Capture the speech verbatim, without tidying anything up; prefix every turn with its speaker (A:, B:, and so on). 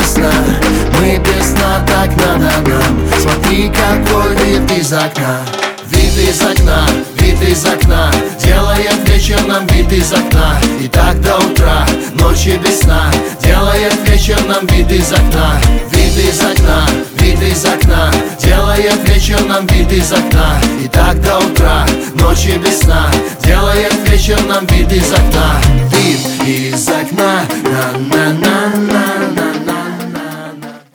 A: без сна, мы без сна, так надо нам. Смотри, какой вид из окна. Вид из окна, вид из окна, делает вечер нам вид из окна. И так до утра, ночи без сна, делает вечер нам вид из окна. Вид из окна, вид из окна, делает вечер нам вид из окна. И так до утра, ночи без сна, делает вечер нам вид из окна. Вид из окна, на-на-на.